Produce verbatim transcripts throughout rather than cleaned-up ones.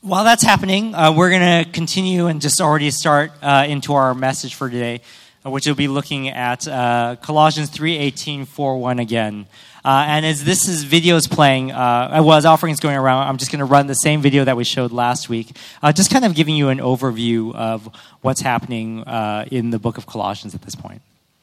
While that's happening, uh, we're going to continue and just already start uh, into our message for today, uh, which will be looking at uh, Colossians three eighteen, four one again. Uh, and as this is videos playing, uh, well, as offering is going around, I'm just going to run the same video that we showed last week, uh, just kind of giving you an overview of what's happening uh, in the book of Colossians at this point.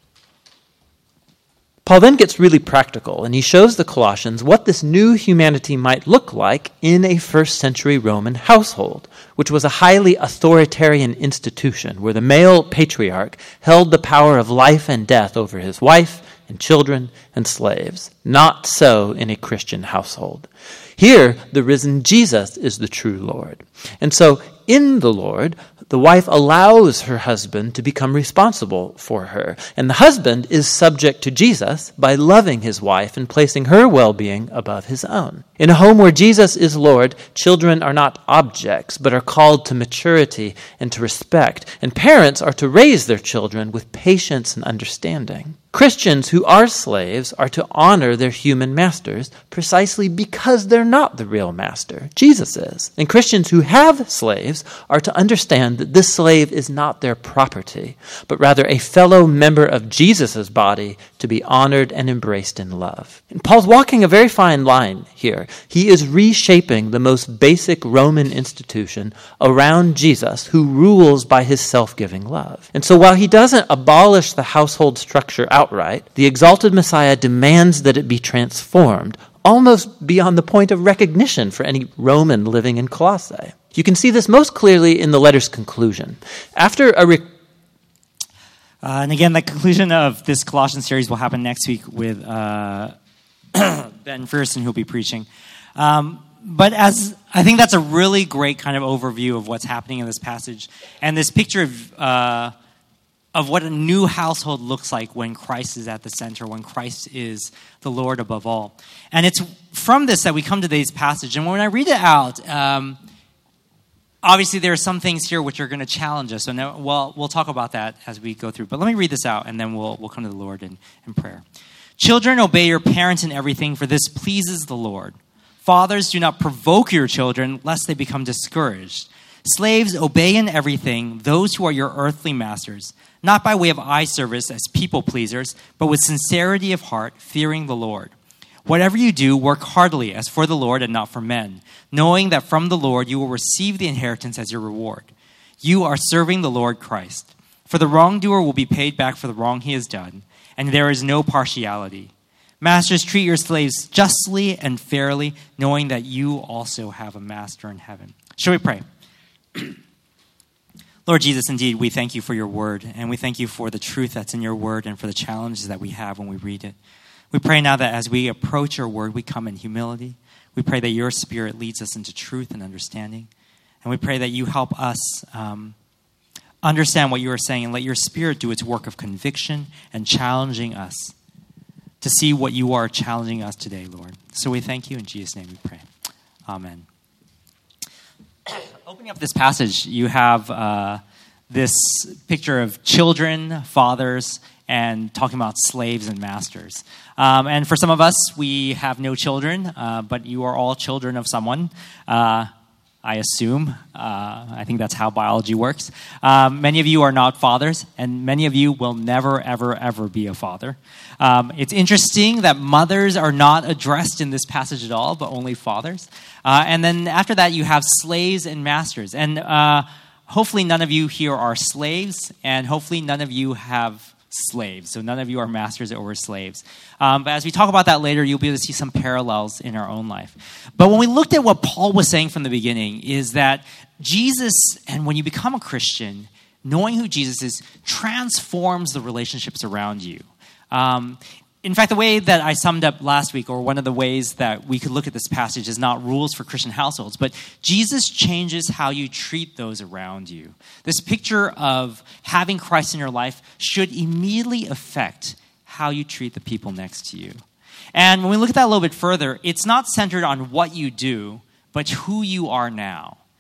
Paul then gets really practical, and he shows the Colossians what this new humanity might look like in a first century Roman household, which was a highly authoritarian institution where the male patriarch held the power of life and death over his wife and children and slaves. Not so in a Christian household. Here, the risen Jesus is the true Lord. And so, in the Lord, the wife allows her husband to become responsible for her. And the husband is subject to Jesus by loving his wife and placing her well-being above his own. In a home where Jesus is Lord, children are not objects, but are called to maturity and to respect. And parents are to raise their children with patience and understanding. Christians who are slaves are to honor their human masters precisely because they're not the real master. Jesus is. And Christians who have slaves are to understand that this slave is not their property, but rather a fellow member of Jesus' body to be honored and embraced in love. And Paul's walking a very fine line here. He is reshaping the most basic Roman institution around Jesus, who rules by his self-giving love. And so while he doesn't abolish the household structure outright, the exalted Messiah demands that it be transformed, almost beyond the point of recognition for any Roman living in Colossae. You can see this most clearly in the letter's conclusion. After a re- Uh, and again, the conclusion of this Colossians series will happen next week with uh, Ben Ferguson, who'll be preaching. Um, but as I think that's a really great kind of overview of what's happening in this passage, and this picture of uh, of what a new household looks like when Christ is at the center, when Christ is the Lord above all. And it's from this that we come to today's passage. And when I read it out, um, obviously, there are some things here which are going to challenge us. So now, well, we'll talk about that as we go through. But let me read this out, and then we'll we'll come to the Lord in, in prayer. Children, obey your parents in everything, for this pleases the Lord. Fathers, do not provoke your children, lest they become discouraged. Slaves, obey in everything those who are your earthly masters, not by way of eye service as people pleasers, but with sincerity of heart, fearing the Lord. Whatever you do, work heartily as for the Lord and not for men, knowing that from the Lord you will receive the inheritance as your reward. You are serving the Lord Christ. For the wrongdoer will be paid back for the wrong he has done, and there is no partiality. Masters, treat your slaves justly and fairly, knowing that you also have a master in heaven. Shall we pray? Lord Jesus, indeed, we thank you for your word, and we thank you for the truth that's in your word and for the challenges that we have when we read it. We pray now that as we approach your word, we come in humility. We pray that your spirit leads us into truth and understanding. And we pray that you help us um, understand what you are saying, and let your spirit do its work of conviction and challenging us to see what you are challenging us today, Lord. So we thank you. In Jesus' name we pray. Amen. Opening up this passage, you have uh, this picture of children, fathers, and talking about slaves and masters. Um, and for some of us, we have no children, uh, but you are all children of someone, uh, I assume. Uh, I think that's how biology works. Um, many of you are not fathers, and many of you will never, ever, ever be a father. Um, it's interesting that mothers are not addressed in this passage at all, but only fathers. Uh, and then after that, you have slaves and masters. And uh, hopefully none of you here are slaves, and hopefully none of you have slaves. So none of you are masters or slaves. Um, but as we talk about that later, you'll be able to see some parallels in our own life. But when we looked at what Paul was saying from the beginning, is that Jesus, and when you become a Christian, knowing who Jesus is, transforms the relationships around you. Um, in fact, the way that I summed up last week, or one of the ways that we could look at this passage, is not rules for Christian households, but Jesus changes how you treat those around you. This picture of having Christ in your life should immediately affect how you treat the people next to you. And when we look at that a little bit further, it's not centered on what you do, but who you are now.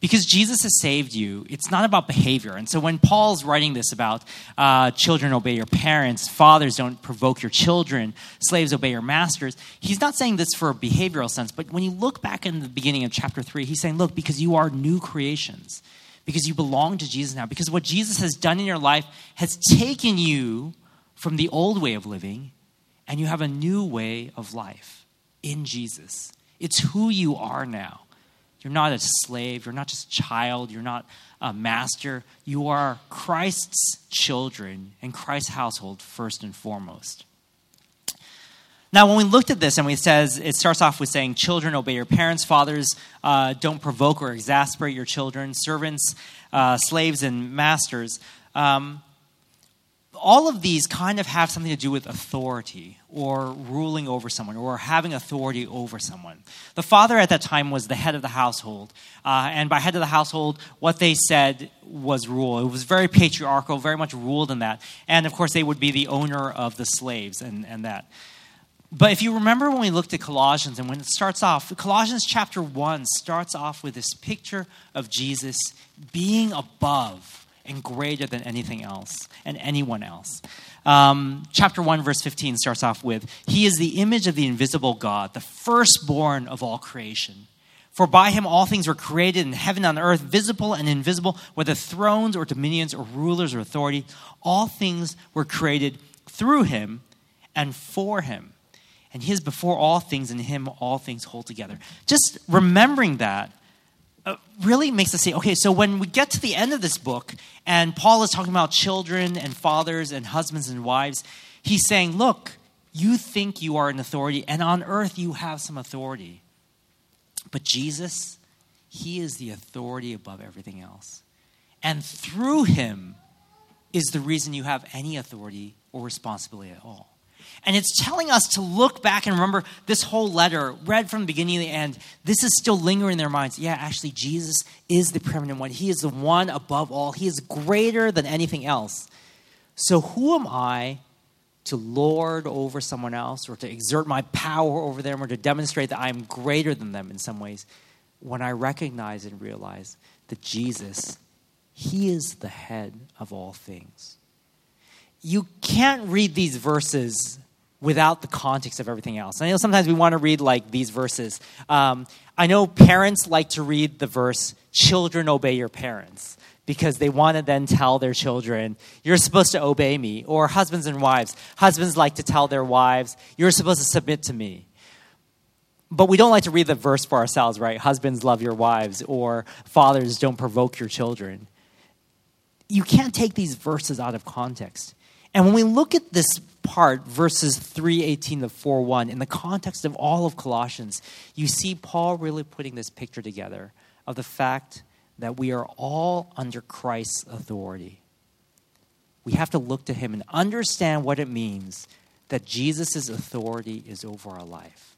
Because Jesus has saved you, it's not about behavior. And so when Paul's writing this about uh, children obey your parents, fathers don't provoke your children, slaves obey your masters, he's not saying this for a behavioral sense. But when you look back in the beginning of chapter three, he's saying, look, because you are new creations, because you belong to Jesus now, because what Jesus has done in your life has taken you from the old way of living, and you have a new way of life in Jesus. It's who you are now. You're not a slave. You're not just a child. You're not a master. You are Christ's children and Christ's household first and foremost. Now, when we looked at this and we says, it starts off with saying, children, obey your parents. Fathers, uh, don't provoke or exasperate your children. Servants, uh, slaves, and masters. Um, all of these kind of have something to do with authority or ruling over someone or having authority over someone. The father at that time was the head of the household. Uh, and by head of the household, what they said was rule. It was very patriarchal, very much ruled in that. And of course, they would be the owner of the slaves and, and that. But if you remember when we looked at Colossians and when it starts off, Colossians chapter one starts off with this picture of Jesus being above and greater than anything else and anyone else. Um, chapter one, verse fifteen starts off with, he is the image of the invisible God, the firstborn of all creation. For by him all things were created in heaven and on earth, visible and invisible, whether thrones or dominions or rulers or authority. All things were created through him and for him. And he is before all things, and in him all things hold together. Just remembering that Uh, really makes us say, okay, so when we get to the end of this book and Paul is talking about children and fathers and husbands and wives, he's saying, look, you think you are an authority and on earth you have some authority. But Jesus, he is the authority above everything else. And through him is the reason you have any authority or responsibility at all. And it's telling us to look back and remember this whole letter, read from the beginning to the end. This is still lingering in their minds. Yeah, actually, Jesus is the preeminent one. He is the one above all. He is greater than anything else. So who am I to lord over someone else or to exert my power over them or to demonstrate that I am greater than them in some ways when I recognize and realize that Jesus, he is the head of all things. You can't read these verses without the context of everything else. I know sometimes we want to read like these verses. Um, I know parents like to read the verse, children obey your parents, because they want to then tell their children, you're supposed to obey me. Or husbands and wives. Husbands like to tell their wives, you're supposed to submit to me. But we don't like to read the verse for ourselves, right? Husbands, love your wives. Or fathers, don't provoke your children. You can't take these verses out of context. And when we look at this part, verses three eighteen to four one, in the context of all of Colossians, you see Paul really putting this picture together of the fact that we are all under Christ's authority. We have to look to him and understand what it means that Jesus' authority is over our life.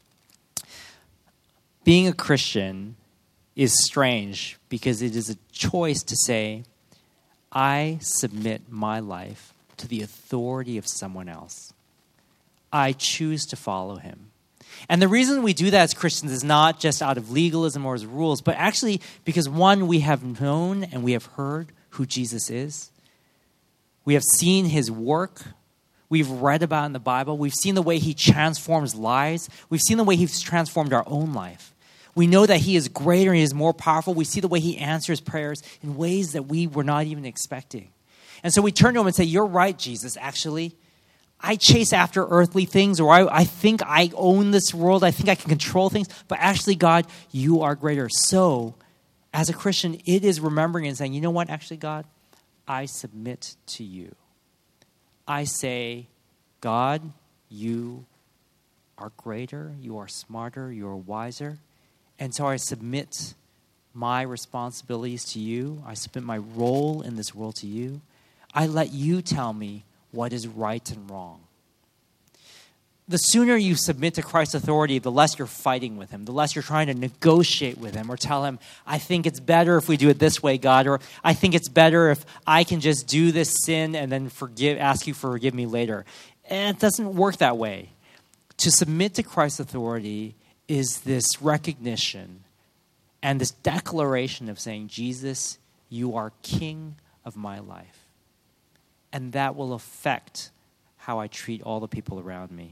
Being a Christian is strange because it is a choice to say, I submit my life to the authority of someone else. I choose to follow him. And the reason we do that as Christians is not just out of legalism or as rules, but actually because, one, we have known and we have heard who Jesus is. We have seen his work. We've read about it in the Bible. We've seen the way he transforms lives. We've seen the way he's transformed our own life. We know that he is greater and he is more powerful. We see the way he answers prayers in ways that we were not even expecting. And so we turn to him and say, you're right, Jesus, actually. I chase after earthly things, or I, I think I own this world. I think I can control things. But actually, God, you are greater. So, as a Christian, it is remembering and saying, you know what, actually, God, I submit to you. I say, God, you are greater, you are smarter, you are wiser. And so I submit my responsibilities to you. I submit my role in this world to you. I let you tell me what is right and wrong. The sooner you submit to Christ's authority, the less you're fighting with him, the less you're trying to negotiate with him or tell him, I think it's better if we do it this way, God, or I think it's better if I can just do this sin and then forgive, ask you for forgive me later. And it doesn't work that way. To submit to Christ's authority is this recognition and this declaration of saying, Jesus, you are king of my life. And that will affect how I treat all the people around me.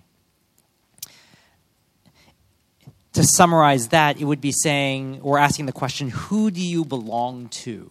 To summarize that, it would be saying, or asking the question, who do you belong to?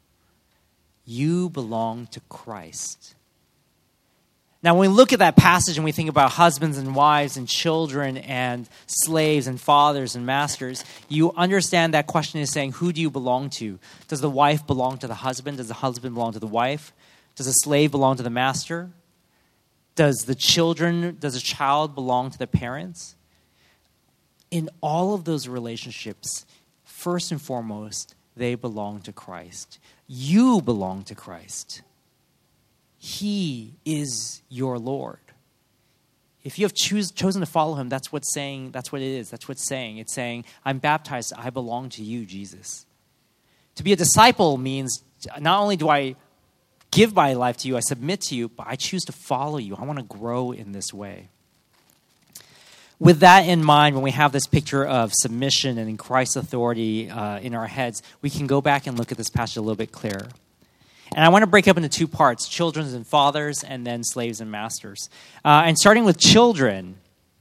You belong to Christ. Now, when we look at that passage and we think about husbands and wives and children and slaves and fathers and masters, you understand that question is saying, who do you belong to? Does the wife belong to the husband? Does the husband belong to the wife? Does the slave belong to the master? Does the children, does a child belong to the parents? In all of those relationships, first and foremost, they belong to Christ. You belong to Christ. He is your Lord. If you have choose, chosen to follow him, that's what's saying, that's what it is. That's what's saying. It's saying, I'm baptized, I belong to you, Jesus. To be a disciple means not only do I give my life to you, I submit to you, but I choose to follow you. I want to grow in this way. With that in mind, when we have this picture of submission and in Christ's authority uh, in our heads, we can go back and look at this passage a little bit clearer. And I want to break up into two parts, children and fathers, and then slaves and masters. Uh, and starting with children,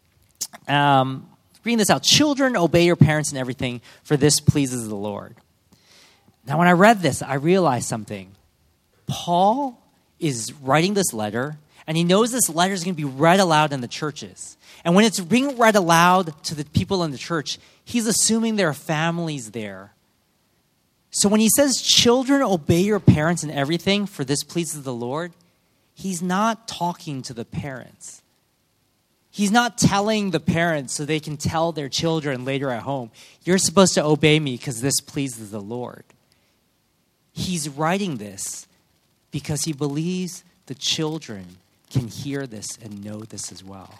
um, reading this out, children, obey your parents in everything, for this pleases the Lord. Now, when I read this, I realized something. Paul is writing this letter, and he knows this letter is going to be read aloud in the churches. And when it's being read aloud to the people in the church, he's assuming there are families there. So when he says, children, obey your parents in everything, for this pleases the Lord, he's not talking to the parents. He's not telling the parents so they can tell their children later at home, you're supposed to obey me because this pleases the Lord. He's writing this because he believes the children can hear this and know this as well.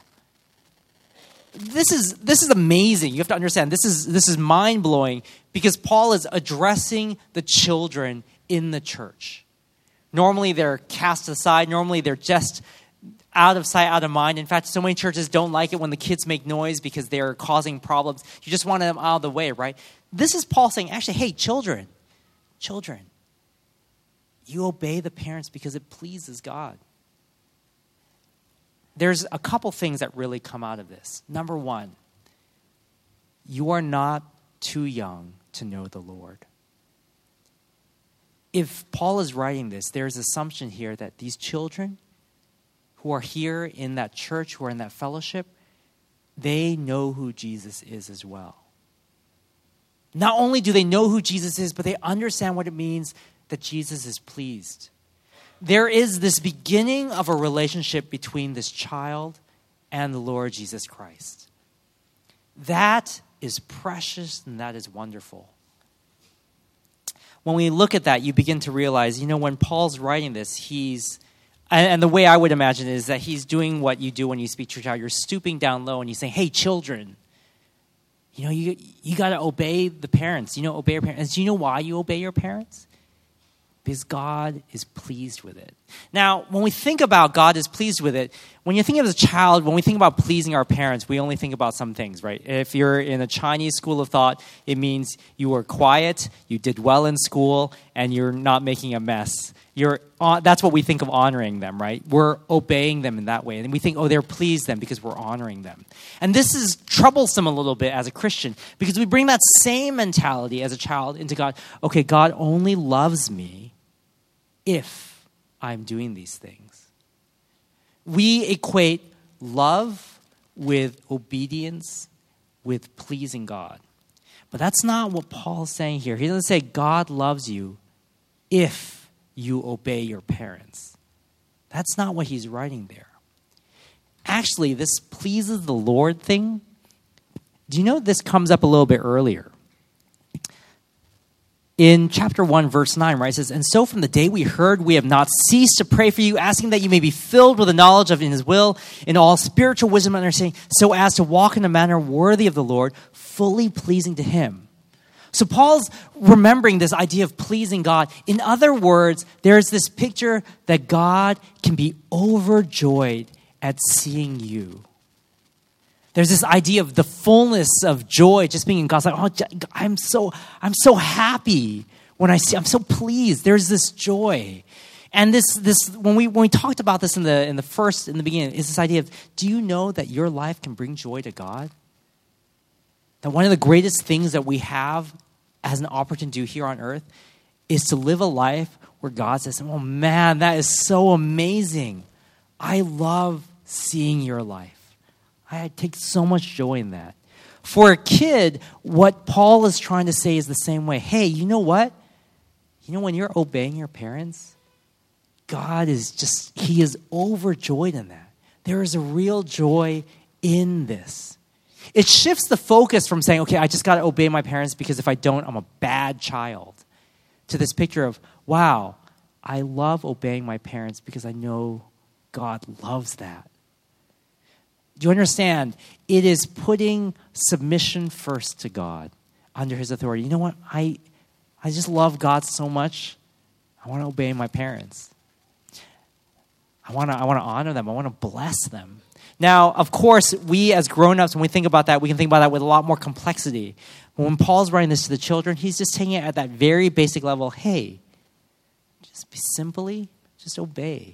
This is this is amazing. You have to understand, this is this is mind-blowing because Paul is addressing the children in the church. Normally they're cast aside. Normally they're just out of sight, out of mind. In fact, so many churches don't like it when the kids make noise because they're causing problems. You just want them out of the way, right? This is Paul saying, actually, hey, children, children, you obey the parents because it pleases God. There's a couple things that really come out of this. Number one, you are not too young to know the Lord. If Paul is writing this, there's assumption here that these children who are here in that church, who are in that fellowship, they know who Jesus is as well. Not only do they know who Jesus is, but they understand what it means that Jesus is pleased. There is this beginning of a relationship between this child and the Lord Jesus Christ. That is precious and that is wonderful. When we look at that, you begin to realize, you know, when Paul's writing this, he's, and, and the way I would imagine it is that he's doing what you do when you speak to your child. You're stooping down low and you say, hey, children, you know, you, you got to obey the parents. You know, obey your parents. And do you know why you obey your parents? Because God is pleased with it. Now, when we think about God is pleased with it, when you're thinking of as a child, when we think about pleasing our parents, we only think about some things, right? If you're in a Chinese school of thought, it means you were quiet, you did well in school, and you're not making a mess. You're uh, that's what we think of honoring them, right? We're obeying them in that way. And we think, oh, they're pleased then because we're honoring them. And this is troublesome a little bit as a Christian because we bring that same mentality as a child into God. Okay, God only loves me if I'm doing these things. We equate love with obedience, with pleasing God. But that's not what Paul's saying here. He doesn't say God loves you if you obey your parents. That's not what he's writing there. Actually, this pleases the Lord thing, do you know this comes up a little bit earlier? In chapter one, verse nine, right, it says, and so from the day we heard, we have not ceased to pray for you, asking that you may be filled with the knowledge of in his will, in all spiritual wisdom and understanding, so as to walk in a manner worthy of the Lord, fully pleasing to him. So Paul's remembering this idea of pleasing God. In other words, there's this picture that God can be overjoyed at seeing you. There's this idea of the fullness of joy just being in God's like, oh, I'm so, I'm so happy when I see, I'm so pleased. There's this joy. And this, this, when we, when we talked about this in the, in the first, in the beginning, is this idea of, do you know that your life can bring joy to God? That one of the greatest things that we have as an opportunity to do here on earth is to live a life where God says, oh man, that is so amazing. I love seeing your life. I take so much joy in that. For a kid, what Paul is trying to say is the same way. Hey, you know what? You know when you're obeying your parents, God is just, he is overjoyed in that. There is a real joy in this. It shifts the focus from saying, okay, I just got to obey my parents because if I don't, I'm a bad child, to this picture of, wow, I love obeying my parents because I know God loves that. Do you understand? It is putting submission first to God under his authority. You know what? I, I just love God so much. I want to obey my parents. I want to I want to honor them. I want to bless them. Now, of course, we as grown-ups, when we think about that, we can think about that with a lot more complexity. But when Paul's writing this to the children, he's just taking it at that very basic level. Hey, just be simply, just obey.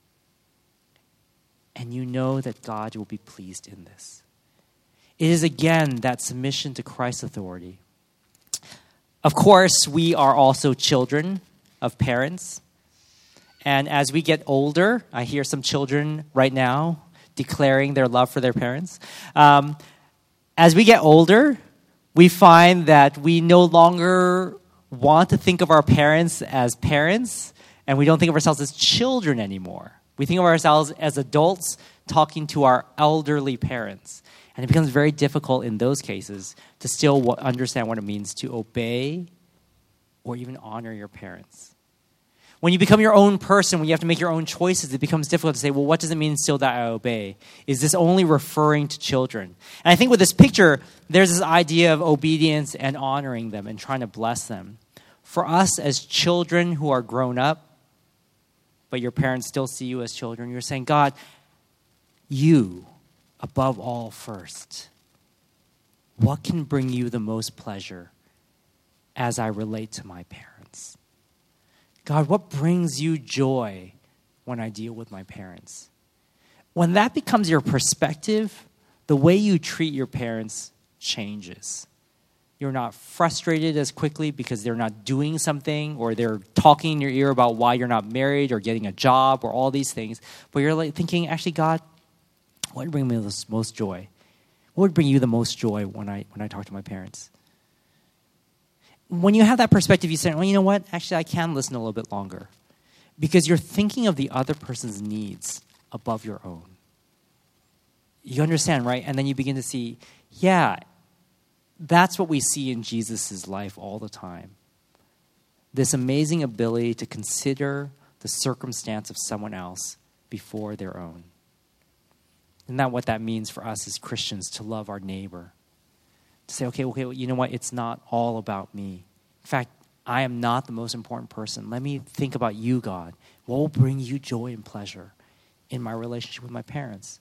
And you know that God will be pleased in this. It is, again, that submission to Christ's authority. Of course, we are also children of parents. And as we get older, I hear some children right now declaring their love for their parents. Um, as we get older, we find that we no longer want to think of our parents as parents, and we don't think of ourselves as children anymore. We think of ourselves as adults talking to our elderly parents. And it becomes very difficult in those cases to still understand what it means to obey or even honor your parents. When you become your own person, when you have to make your own choices, it becomes difficult to say, well, what does it mean still that I obey? Is this only referring to children? And I think with this picture, there's this idea of obedience and honoring them and trying to bless them. For us as children who are grown up, but your parents still see you as children, you're saying, God, you, above all first, what can bring you the most pleasure as I relate to my parents? God, what brings you joy when I deal with my parents? When that becomes your perspective, the way you treat your parents changes. You're not frustrated as quickly because they're not doing something or they're talking in your ear about why you're not married or getting a job or all these things. But you're like thinking, actually, God, what would bring me the most joy? What would bring you the most joy when I when I talk to my parents? When you have that perspective, you say, well, you know what? Actually, I can listen a little bit longer. Because you're thinking of the other person's needs above your own. You understand, right? And then you begin to see, yeah, that's what we see in Jesus' life all the time. This amazing ability to consider the circumstance of someone else before their own. Isn't that what that means for us as Christians, to love our neighbor? To say, okay, okay, well, you know what? It's not all about me. In fact, I am not the most important person. Let me think about you, God. What will bring you joy and pleasure in my relationship with my parents?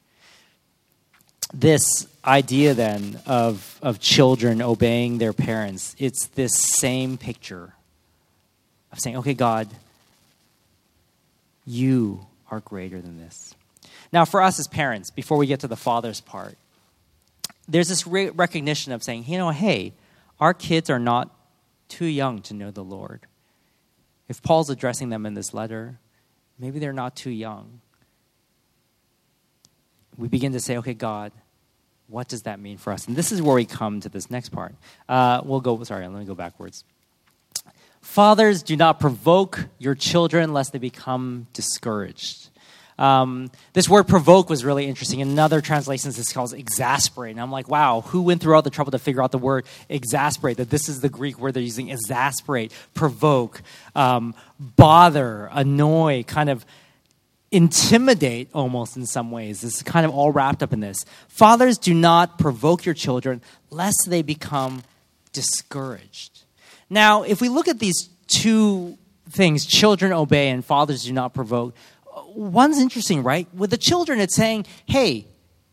This idea then of, of children obeying their parents, it's this same picture of saying, okay, God, you are greater than this. Now, for us as parents, before we get to the father's part, there's this re- recognition of saying, you know, hey, our kids are not too young to know the Lord. If Paul's addressing them in this letter, maybe they're not too young. We begin to say, okay, God, what does that mean for us? And this is where we come to this next part. Uh, we'll go, sorry, let me go backwards. Fathers, do not provoke your children lest they become discouraged. Um, this word provoke was really interesting. In another translation, this calls exasperate. And I'm like, wow, who went through all the trouble to figure out the word exasperate? That this is the Greek word they're using, exasperate, provoke, um, bother, annoy, kind of intimidate almost in some ways. This is kind of all wrapped up in this. Fathers, do not provoke your children lest they become discouraged. Now, if we look at these two things, children obey and fathers do not provoke, one's interesting, right? With the children, it's saying, hey,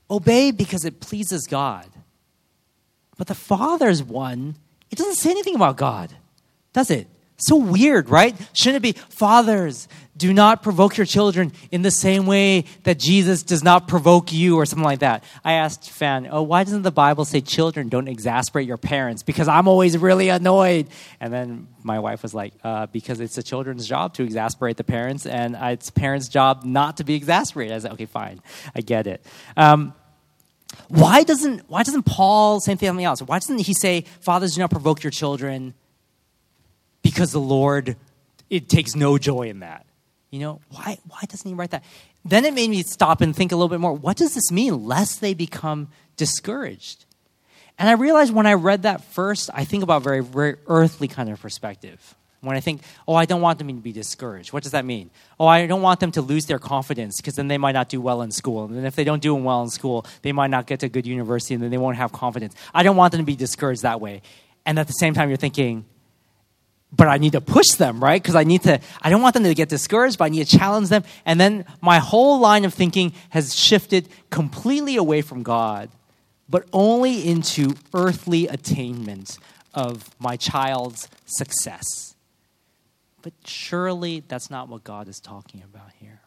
Obey because it pleases God. But the Father's one, it doesn't say anything about God, does it? So weird, right? Shouldn't it be, fathers, do not provoke your children in the same way that Jesus does not provoke you, or something like that. I asked Fan, oh, why doesn't the Bible say children don't exasperate your parents? Because I'm always really annoyed. And then my wife was like, uh, because it's the children's job to exasperate the parents, and it's parents' job not to be exasperated. I said, okay, fine, I get it. Um, why doesn't why doesn't Paul say anything else? Why doesn't he say, fathers, do not provoke your children? Because the Lord, it takes no joy in that. You know, why why doesn't he write that? Then it made me stop and think a little bit more. What does this mean? Lest they become discouraged. And I realized when I read that first, I think about very, very earthly kind of perspective. When I think, oh, I don't want them to be discouraged. What does that mean? Oh, I don't want them to lose their confidence because then they might not do well in school. And then if they don't do well in school, they might not get to a good university and then they won't have confidence. I don't want them to be discouraged that way. And at the same time, you're thinking, but I need to push them, right? Because I need to, I don't want them to get discouraged, but I need to challenge them. And then my whole line of thinking has shifted completely away from God, but only into earthly attainment of my child's success. But surely that's not what God is talking about here.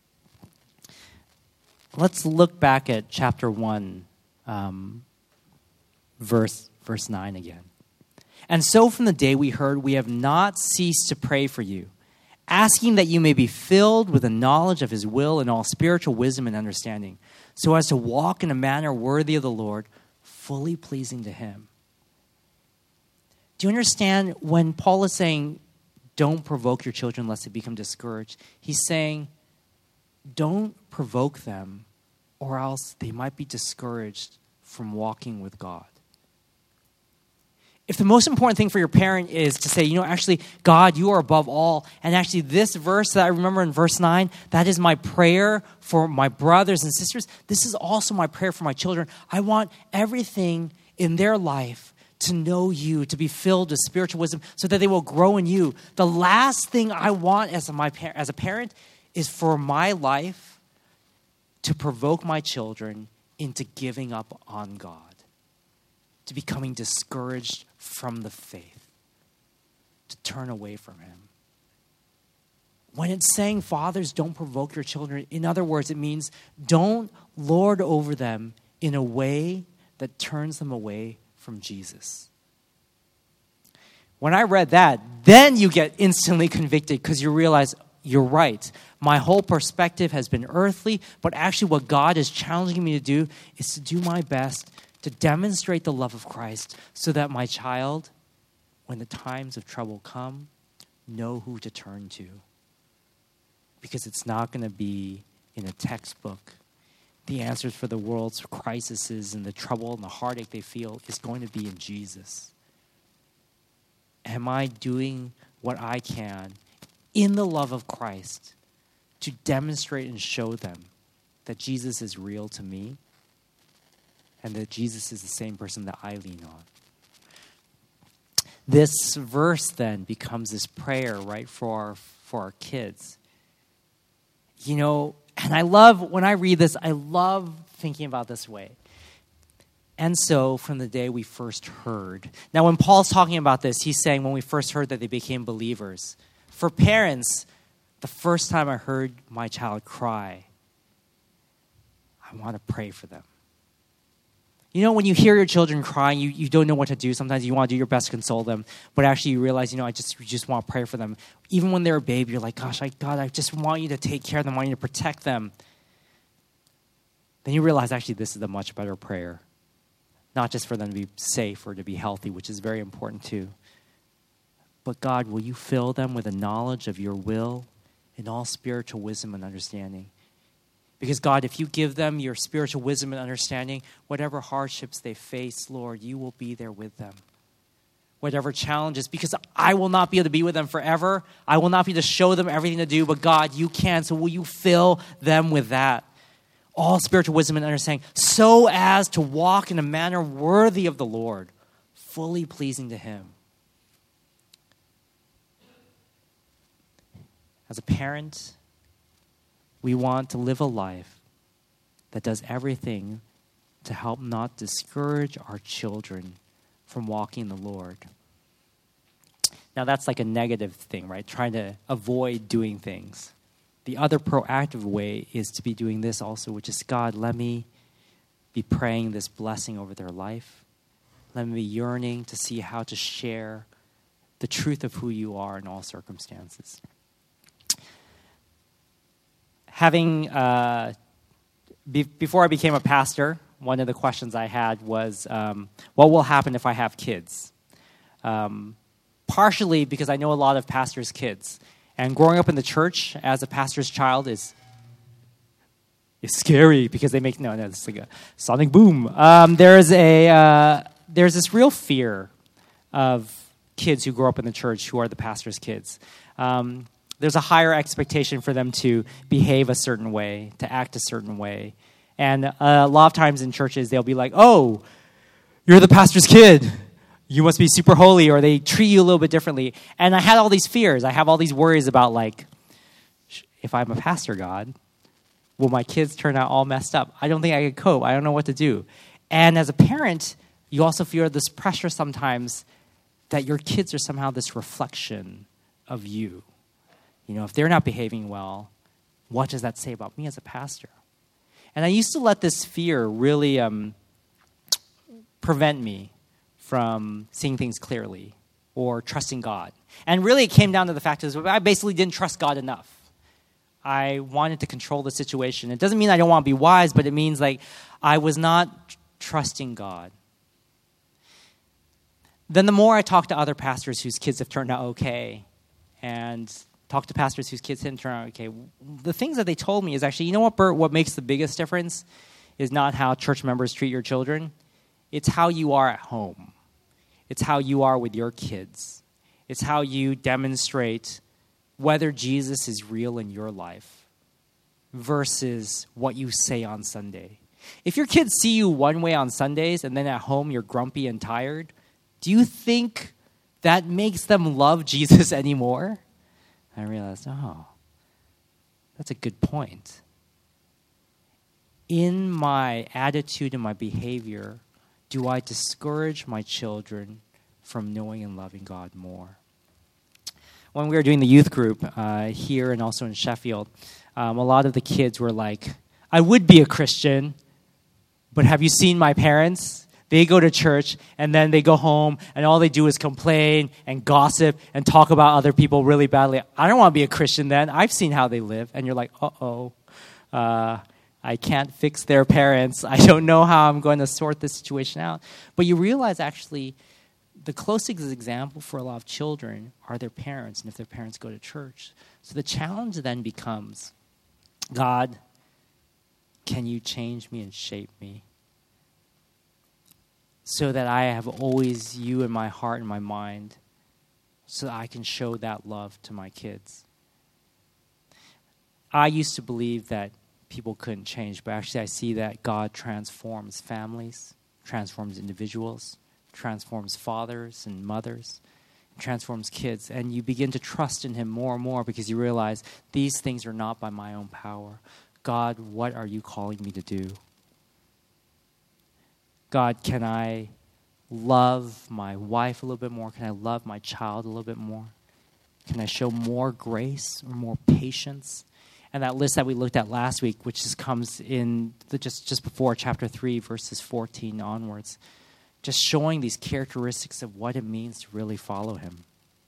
Let's look back at chapter one, um, verse, verse nine again. And so from the day we heard, we have not ceased to pray for you, asking that you may be filled with the knowledge of his will and all spiritual wisdom and understanding, so as to walk in a manner worthy of the Lord, fully pleasing to him. Do you understand when Paul is saying, don't provoke your children lest they become discouraged? He's saying, don't provoke them or else they might be discouraged from walking with God. If the most important thing for your parent is to say, you know, actually, God, you are above all. And actually, this verse that I remember in verse nine, that is my prayer for my brothers and sisters. This is also my prayer for my children. I want everything in their life to know you, to be filled with spiritual wisdom so that they will grow in you. The last thing I want as a, my, as a parent is for my life to provoke my children into giving up on God, to becoming discouraged from the faith, to turn away from him. When it's saying, fathers, don't provoke your children, in other words, it means don't lord over them in a way that turns them away from Jesus. When I read that, then you get instantly convicted because you realize, you're right. My whole perspective has been earthly, but actually what God is challenging me to do is to do my best to demonstrate the love of Christ so that my child, when the times of trouble come, know who to turn to. Because it's not going to be in a textbook. The answers for the world's crises and the trouble and the heartache they feel is going to be in Jesus. Am I doing what I can in the love of Christ to demonstrate and show them that Jesus is real to me and that Jesus is the same person that I lean on? This verse then becomes this prayer, right, for our, for our kids. You know, and I love, when I read this, I love thinking about this way. And so, from the day we first heard. Now, when Paul's talking about this, he's saying when we first heard that they became believers. For parents, the first time I heard my child cry, I want to pray for them. You know, when you hear your children crying, you, you don't know what to do. Sometimes you want to do your best to console them, but actually you realize, you know, I just you just want to pray for them. Even when they're a baby, you're like, gosh, I, God, I just want you to take care of them. I want you to protect them. Then you realize, actually, this is a much better prayer. Not just for them to be safe or to be healthy, which is very important too. But God, will you fill them with a knowledge of your will and all spiritual wisdom and understanding? Because God, if you give them your spiritual wisdom and understanding, whatever hardships they face, Lord, you will be there with them. Whatever challenges, because I will not be able to be with them forever. I will not be able to show them everything to do, but God, you can. So will you fill them with that? All spiritual wisdom and understanding, so as to walk in a manner worthy of the Lord, fully pleasing to him. As a parent, we want to live a life that does everything to help not discourage our children from walking in the Lord. Now, that's like a negative thing, right? Trying to avoid doing things. The other proactive way is to be doing this also, which is, God, let me be praying this blessing over their life. Let me be yearning to see how to share the truth of who you are in all circumstances. Having, uh, be, before I became a pastor, one of the questions I had was, um, what will happen if I have kids? Um, partially because I know a lot of pastors' kids. And growing up in the church as a pastor's child is is scary because they make, no, no, it's like a sonic boom. Um, there's a, uh, there's this real fear of kids who grow up in the church who are the pastor's kids. Um, there's a higher expectation for them to behave a certain way, to act a certain way. And uh, a lot of times in churches, they'll be like, oh, you're the pastor's kid. You must be super holy, or they treat you a little bit differently. And I had all these fears. I have all these worries about, like, if I'm a pastor, God, will my kids turn out all messed up? I don't think I could cope. I don't know what to do. And as a parent, you also feel this pressure sometimes that your kids are somehow this reflection of you. You know, if they're not behaving well, what does that say about me as a pastor? And I used to let this fear really um, prevent me from seeing things clearly or trusting God. And really it came down to the fact is I basically didn't trust God enough. I wanted to control the situation. It doesn't mean I don't want to be wise, but it means like I was not tr- trusting God. Then the more I talk to other pastors whose kids have turned out okay, and talk to pastors whose kids didn't turn out okay, the things that they told me is actually, you know what, Bert, what makes the biggest difference is not how church members treat your children. It's how you are at home. It's how you are with your kids. It's how you demonstrate whether Jesus is real in your life versus what you say on Sunday. If your kids see you one way on Sundays and then at home you're grumpy and tired, do you think that makes them love Jesus anymore? I realized, oh, that's a good point. In my attitude and my behavior, do I discourage my children from knowing and loving God more? When we were doing the youth group uh, here and also in Sheffield, um, a lot of the kids were like, I would be a Christian, but have you seen my parents? They go to church, and then they go home, and all they do is complain and gossip and talk about other people really badly. I don't want to be a Christian then. I've seen how they live. And you're like, uh-oh, uh, I can't fix their parents. I don't know how I'm going to sort this situation out. But you realize, actually, the closest example for a lot of children are their parents, and if their parents go to church. So the challenge then becomes, God, can you change me and shape me so that I have always you in my heart and my mind so that I can show that love to my kids? I used to believe that people couldn't change, but actually I see that God transforms families, transforms individuals, transforms fathers and mothers, transforms kids, and you begin to trust in him more and more because you realize these things are not by my own power. God, what are you calling me to do? God, can I love my wife a little bit more? Can I love my child a little bit more? Can I show more grace or more patience? And that list that we looked at last week, which just comes in the, just, just before chapter three, verses fourteen onwards, just showing these characteristics of what it means to really follow him.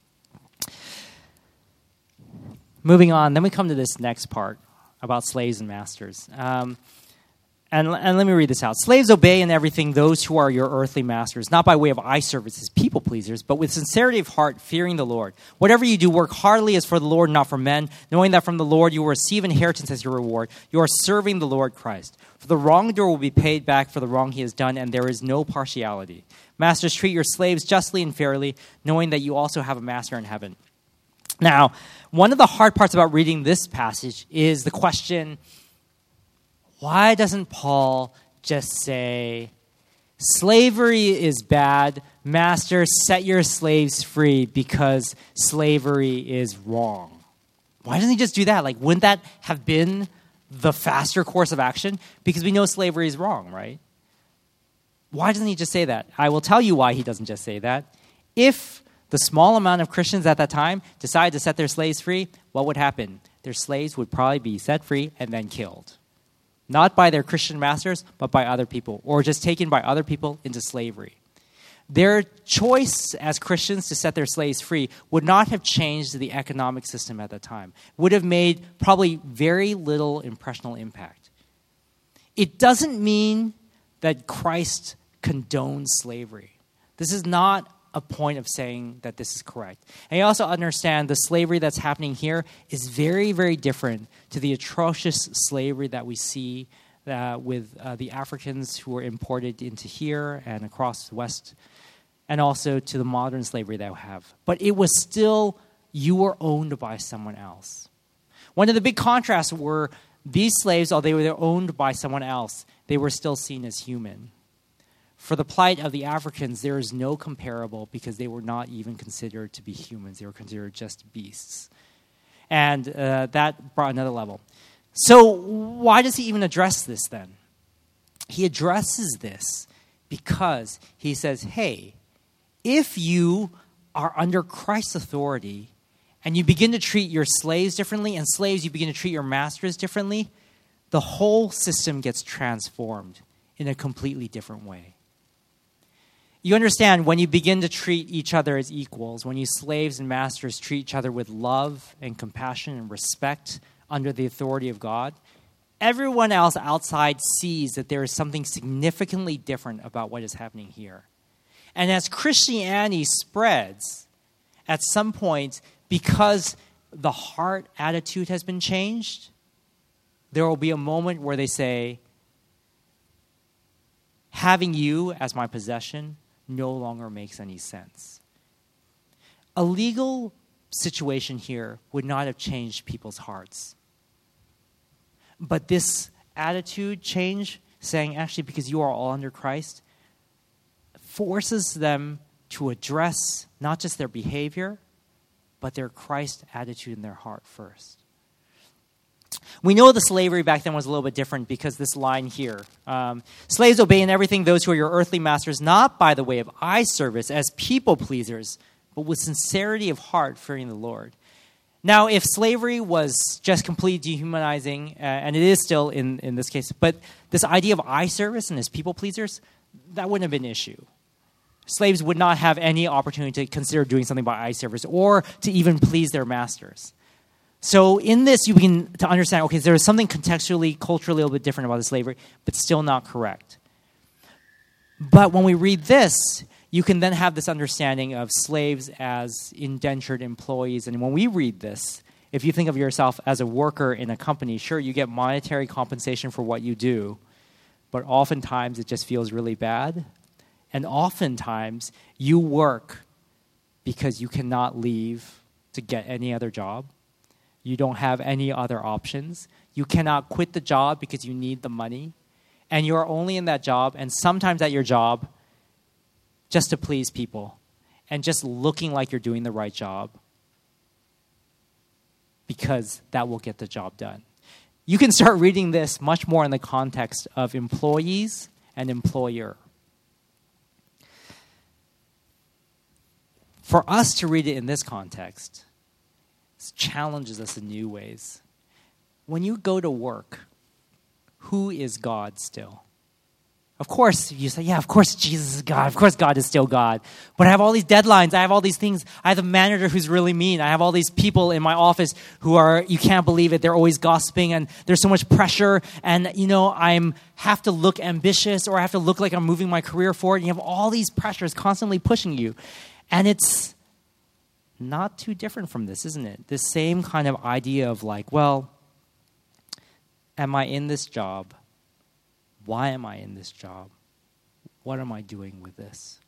Moving on, then we come to this next part about slaves and masters. Um, and, and let me read this out. Slaves, obey in everything those who are your earthly masters, not by way of eye service as people pleasers, but with sincerity of heart, fearing the Lord. Whatever you do, work heartily as for the Lord, not for men, knowing that from the Lord you will receive inheritance as your reward. You are serving the Lord Christ. For the wrongdoer will be paid back for the wrong he has done, and there is no partiality. Masters, treat your slaves justly and fairly, knowing that you also have a master in heaven. Now, one of the hard parts about reading this passage is the question, why doesn't Paul just say, slavery is bad, masters, set your slaves free because slavery is wrong? Why doesn't he just do that? Like, wouldn't that have been the faster course of action? Because we know slavery is wrong, right? Why doesn't he just say that? I will tell you why he doesn't just say that. If the small amount of Christians at that time decided to set their slaves free, what would happen? Their slaves would probably be set free and then killed. Not by their Christian masters, but by other people, or just taken by other people into slavery. Their choice as Christians to set their slaves free would not have changed the economic system at that time. Would have made probably very little impressional impact. It doesn't mean that Christ condones slavery. This is not a point of saying that this is correct. And you also understand the slavery that's happening here is very, very different to the atrocious slavery that we see uh, with uh, the Africans who were imported into here and across the West, and also to the modern slavery that we have. But it was still, you were owned by someone else. One of the big contrasts were these slaves, although they were owned by someone else, they were still seen as human. For the plight of the Africans, there is no comparable because they were not even considered to be humans. They were considered just beasts. And uh, that brought another level. So why does he even address this then? He addresses this because he says, hey, if you are under Christ's authority and you begin to treat your slaves differently, and slaves, you begin to treat your masters differently, the whole system gets transformed in a completely different way. You understand, when you begin to treat each other as equals, when you slaves and masters treat each other with love and compassion and respect under the authority of God, everyone else outside sees that there is something significantly different about what is happening here. And as Christianity spreads, at some point, because the heart attitude has been changed, there will be a moment where they say, having you as my possession no longer makes any sense. A legal situation here would not have changed people's hearts. But this attitude change, saying actually because you are all under Christ, forces them to address not just their behavior, but their Christ attitude in their heart first. We know the slavery back then was a little bit different because this line here, um, slaves obey in everything those who are your earthly masters, not by the way of eye service as people pleasers, but with sincerity of heart, fearing the Lord. Now, if slavery was just completely dehumanizing, uh, and it is still in, in this case, but this idea of eye service and as people pleasers, that wouldn't have been an issue. Slaves would not have any opportunity to consider doing something by eye service or to even please their masters. So in this, you begin to understand, okay, there is something contextually, culturally a little bit different about the slavery, but still not correct. But when we read this, you can then have this understanding of slaves as indentured employees. And when we read this, if you think of yourself as a worker in a company, sure, you get monetary compensation for what you do, but oftentimes it just feels really bad. And oftentimes you work because you cannot leave to get any other job. You don't have any other options. You cannot quit the job because you need the money. And you're only in that job, and sometimes at your job, just to please people and just looking like you're doing the right job because that will get the job done. You can start reading this much more in the context of employees and employer. For us to read it in this context, it challenges us in new ways. When you go to work, who is God still? Of course, you say, yeah, of course Jesus is God. Of course God is still God. But I have all these deadlines. I have all these things. I have a manager who's really mean. I have all these people in my office who are, you can't believe it. They're always gossiping and there's so much pressure. And, you know, I'm have to look ambitious or I have to look like I'm moving my career forward. And you have all these pressures constantly pushing you. And it's not too different from this, isn't it? This same kind of idea of like, well, am I in this job? Why am I in this job? What am I doing with this?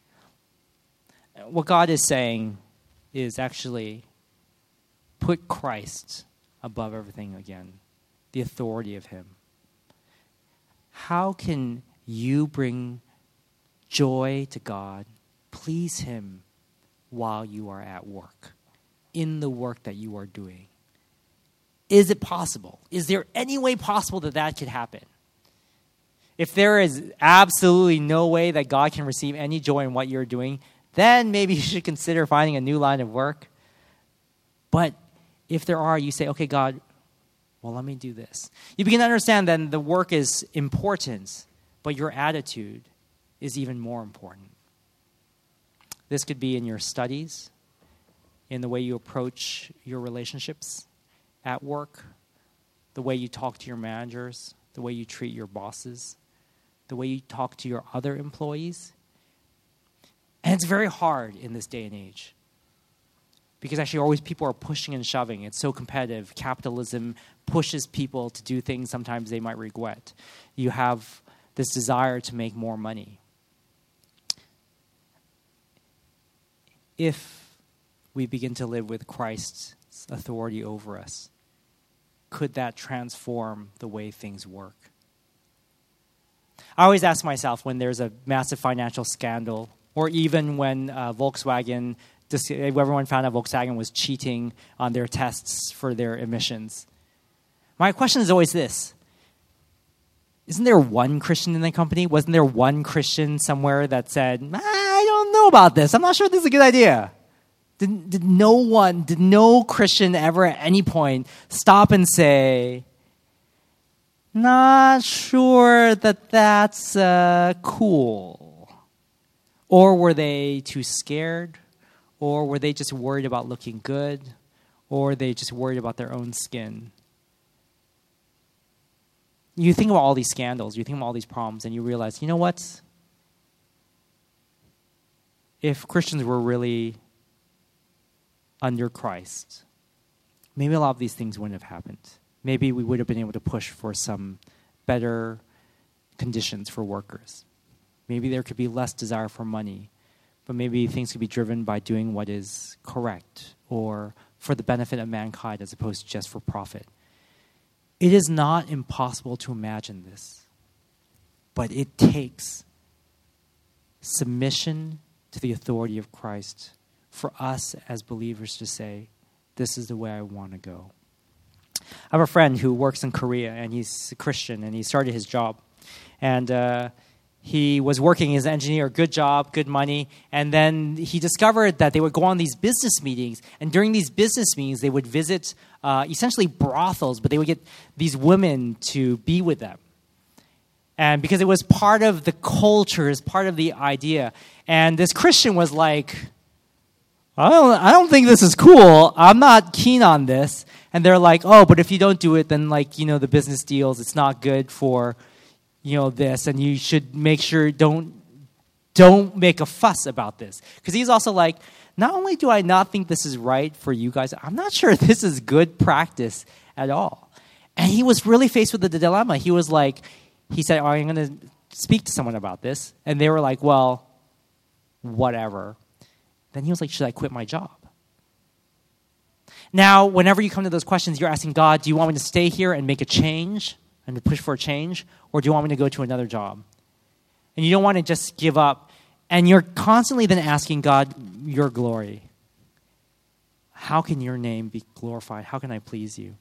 What God is saying is actually put Christ above everything again, the authority of him. How can you bring joy to God, please him while you are at work, in the work that you are doing? Is it possible? Is there any way possible that that could happen? if there is absolutely no way that God can receive any joy in what you're doing, then maybe you should consider finding a new line of work. But if there are, you say, okay, God, well, let me do this. You begin to understand then the work is important, but your attitude is even more important. This could be in your studies, in the way you approach your relationships at work, the way you talk to your managers, the way you treat your bosses, the way you talk to your other employees. And it's very hard in this day and age because actually always people are pushing and shoving. It's so competitive. Capitalism pushes people to do things sometimes they might regret. You have this desire to make more money. If we begin to live with Christ's authority over us, could that transform the way things work? I always ask myself when there's a massive financial scandal, or even when uh, Volkswagen, everyone found out Volkswagen was cheating on their tests for their emissions. My question is always this. Isn't there one Christian in the company? Wasn't there one Christian somewhere that said, I don't know about this. I'm not sure this is a good idea. Did, did no one, did no Christian ever at any point stop and say, not sure that that's uh, cool? Or were they too scared? Or were they just worried about looking good? Or were they just worried about their own skin? You think about all these scandals, you think about all these problems, and you realize, you know what? If Christians were really under Christ, maybe a lot of these things wouldn't have happened. Maybe we would have been able to push for some better conditions for workers. Maybe there could be less desire for money, but maybe things could be driven by doing what is correct or for the benefit of mankind as opposed to just for profit. It is not impossible to imagine this, but it takes submission to the authority of Christ for us as believers to say, this is the way I want to go. I have a friend who works in Korea, and he's a Christian, and he started his job. And uh, he was working as an engineer, good job, good money, and then he discovered that they would go on these business meetings, and during these business meetings, they would visit uh, essentially brothels, but they would get these women to be with them. And because it was part of the culture, it's part of the idea. And this Christian was like, I don't, I don't think this is cool. I'm not keen on this. And they're like, oh, but if you don't do it, then like, you know, the business deals, it's not good for, you know, this. And you should make sure don't, don't make a fuss about this. Because he's also like, not only do I not think this is right for you guys, I'm not sure this is good practice at all. And he was really faced with the dilemma. He was like, he said, oh, I'm going to speak to someone about this. And they were like, well, whatever. Then he was like, should I quit my job? Now, whenever you come to those questions, you're asking God, do you want me to stay here and make a change and to push for a change? Or do you want me to go to another job? And you don't want to just give up. And you're constantly then asking God, your glory. How can your name be glorified? How can I please you?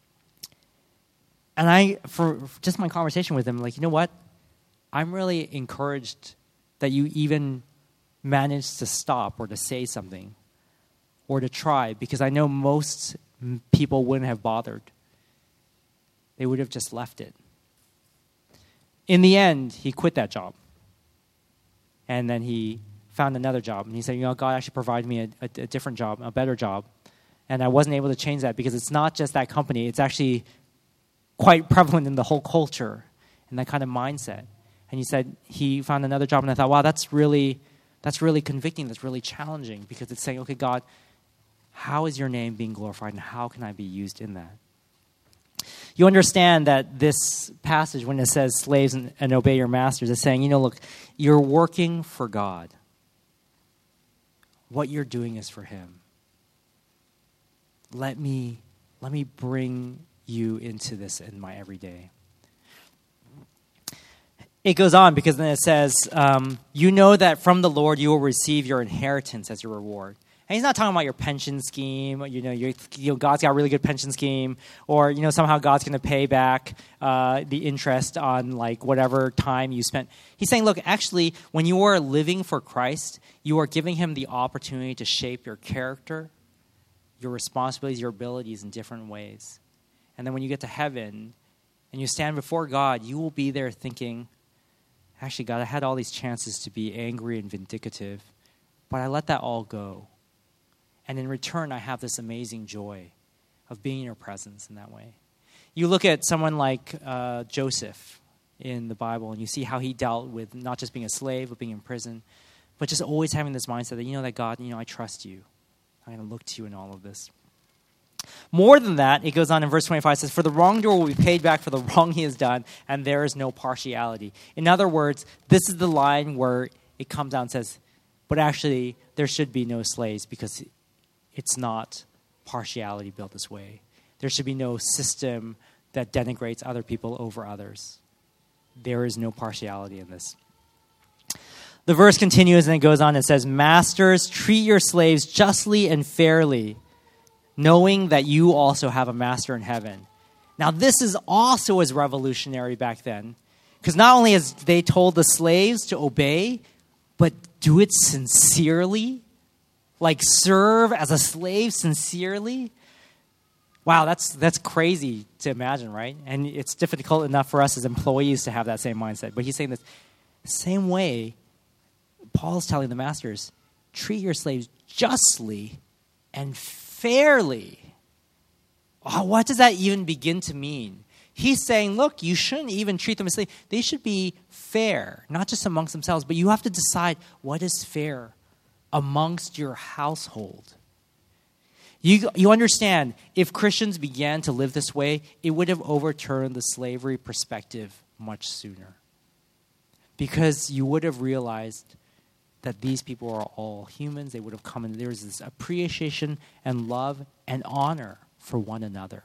And I, for just my conversation with him, like, you know what? I'm really encouraged that you even managed to stop or to say something or to try, because I know most people wouldn't have bothered. They would have just left it. In the end, he quit that job. And then he found another job. And he said, you know, God actually provided me a, a, a different job, a better job. And I wasn't able to change that because it's not just that company. It's actually quite prevalent in the whole culture and that kind of mindset. And he said he found another job. And I thought, wow, that's really, that's really convicting. That's really challenging because it's saying, okay, God, how is your name being glorified and how can I be used in that? You understand that this passage, when it says slaves and, and obey your masters, is saying, you know, look, you're working for God. What you're doing is for him. Let me, let me bring you into this in my everyday. It goes on because then it says, um, you know that from the Lord you will receive your inheritance as your reward. And he's not talking about your pension scheme. You know, you know, God's got a really good pension scheme, or you know, somehow God's going to pay back uh, the interest on like whatever time you spent. He's saying, look, actually, when you are living for Christ, you are giving him the opportunity to shape your character, your responsibilities, your abilities in different ways. And then when you get to heaven and you stand before God, you will be there thinking, actually, God, I had all these chances to be angry and vindicative, but I let that all go. And in return, I have this amazing joy of being in your presence in that way. You look at someone like uh, Joseph in the Bible, and you see how he dealt with not just being a slave, but being in prison, but just always having this mindset that, you know, that God, you know, I trust you. I'm going to look to you in all of this. More than that, it goes on in verse twenty-five, it says, for the wrongdoer will be paid back for the wrong he has done, and there is no partiality. In other words, this is the line where it comes down and says, but actually, there should be no slaves because it's not partiality built this way. There should be no system that denigrates other people over others. There is no partiality in this. The verse continues and it goes on and says, masters, treat your slaves justly and fairly, knowing that you also have a master in heaven. Now, this is also as revolutionary back then, because not only has they told the slaves to obey, but do it sincerely, like serve as a slave sincerely. Wow, that's that's crazy to imagine, right? And it's difficult enough for us as employees to have that same mindset. But he's saying this the same way. Paul's telling the masters, treat your slaves justly and fairly. Oh, what does that even begin to mean? He's saying, look, you shouldn't even treat them as slaves. They should be fair, not just amongst themselves, but you have to decide what is fair amongst your household. You, you understand, if Christians began to live this way, it would have overturned the slavery perspective much sooner. Because you would have realized that these people are all humans. They would have come and there's this appreciation and love and honor for one another.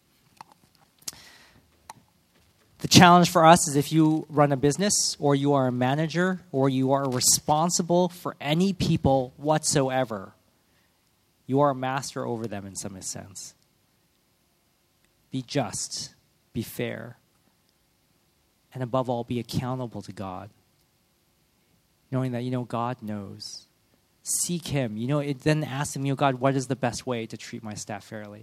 The challenge for us is if you run a business or you are a manager or you are responsible for any people whatsoever, you are a master over them in some sense. Be just, be fair, and above all, be accountable to God. Knowing that, you know, God knows. Seek him. You know, it then ask him, you know, God, what is the best way to treat my staff fairly?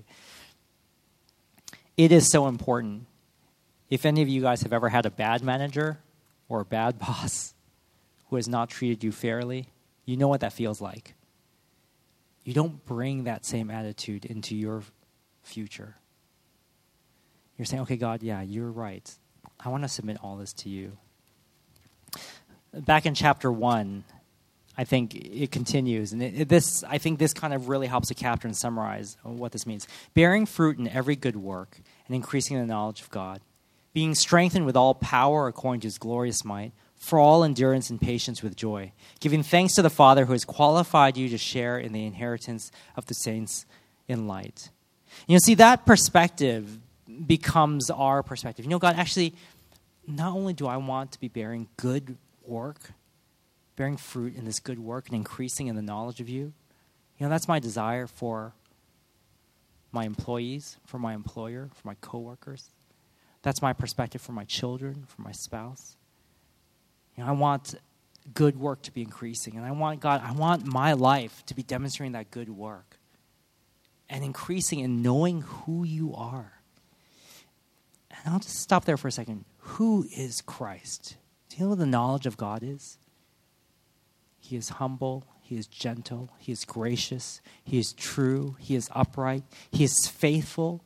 It is so important. If any of you guys have ever had a bad manager or a bad boss who has not treated you fairly, you know what that feels like. You don't bring that same attitude into your future. You're saying, okay, God, yeah, you're right. I want to submit all this to you. Back in chapter one, I think it continues. And it, it, this, I think this kind of really helps to capture and summarize what this means. Bearing fruit in every good work and increasing the knowledge of God, being strengthened with all power according to his glorious might, for all endurance and patience with joy, giving thanks to the Father who has qualified you to share in the inheritance of the saints in light. You know, see, that perspective becomes our perspective. You know, God, actually, not only do I want to be bearing good work, bearing fruit in this good work and increasing in the knowledge of you, you know, that's my desire for my employees, for my employer, for my coworkers. That's my perspective for my children, for my spouse. You know, I want good work to be increasing. And I want, God, I want my life to be demonstrating that good work and increasing in knowing who you are. And I'll just stop there for a second. Who is Christ? Do you know what the knowledge of God is? He is humble. He is gentle. He is gracious. He is true. He is upright. He is faithful.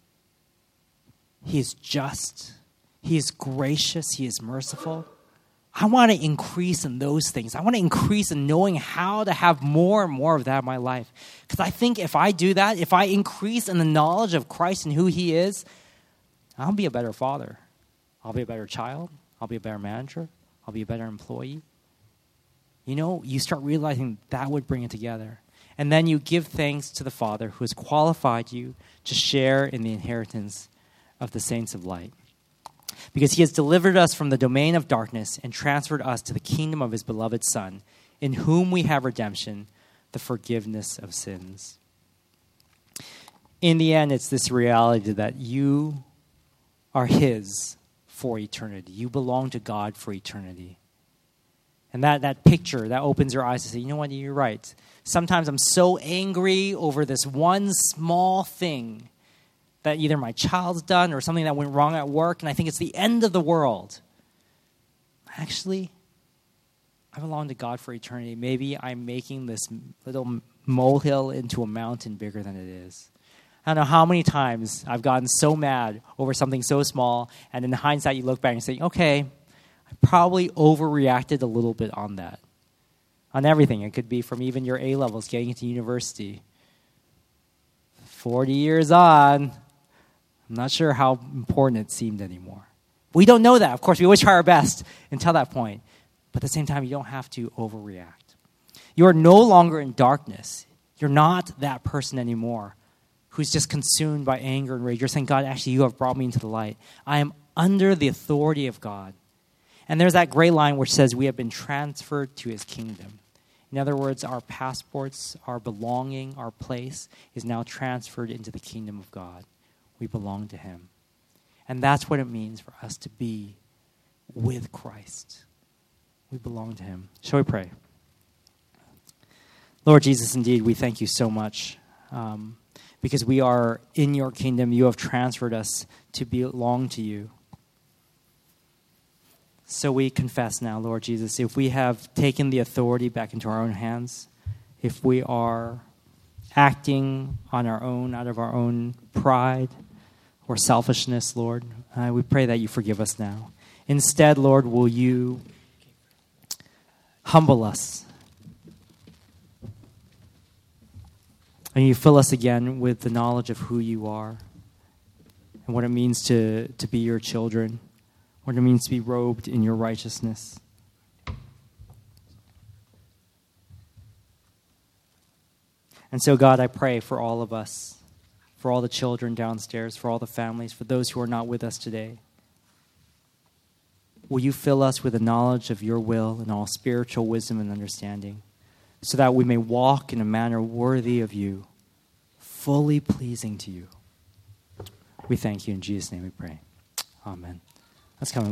He is just. He is gracious. He is merciful. I want to increase in those things. I want to increase in knowing how to have more and more of that in my life. Because I think if I do that, if I increase in the knowledge of Christ and who he is, I'll be a better father. I'll be a better child. I'll be a better manager. I'll be a better employee. You know, you start realizing that would bring it together. And then you give thanks to the Father who has qualified you to share in the inheritance of the saints of light. Because he has delivered us from the domain of darkness and transferred us to the kingdom of his beloved Son, in whom we have redemption, the forgiveness of sins. In the end, it's this reality that you are his for eternity. You belong to God for eternity. And that, that picture, that opens your eyes to say, you know what, you're right. Sometimes I'm so angry over this one small thing that either my child's done or something that went wrong at work, and I think it's the end of the world. Actually, I belong to God for eternity. Maybe I'm making this little molehill into a mountain bigger than it is. I don't know how many times I've gotten so mad over something so small, and in hindsight, you look back and say, okay, I probably overreacted a little bit on that. On everything. It could be from even your A-levels, getting into university. forty years on, I'm not sure how important it seemed anymore. We don't know that. Of course, we always try our best until that point. But at the same time, you don't have to overreact. You are no longer in darkness. You're not that person anymore who's just consumed by anger and rage. You're saying, God, actually, you have brought me into the light. I am under the authority of God. And there's that great line which says we have been transferred to his kingdom. In other words, our passports, our belonging, our place is now transferred into the kingdom of God. We belong to him. And that's what it means for us to be with Christ. We belong to him. Shall we pray? Lord Jesus, indeed, we thank you so much um, because we are in your kingdom. You have transferred us to belong to you. So we confess now, Lord Jesus, if we have taken the authority back into our own hands, if we are acting on our own, out of our own pride or selfishness, Lord, uh, we pray that you forgive us now. Instead, Lord, will you humble us? And you fill us again with the knowledge of who you are and what it means to, to be your children, what it means to be robed in your righteousness. And so, God, I pray for all of us, for all the children downstairs, for all the families, for those who are not with us today. Will you fill us with the knowledge of your will and all spiritual wisdom and understanding, so that we may walk in a manner worthy of you, fully pleasing to you. We thank you. In Jesus' name we pray. Amen. Let's come.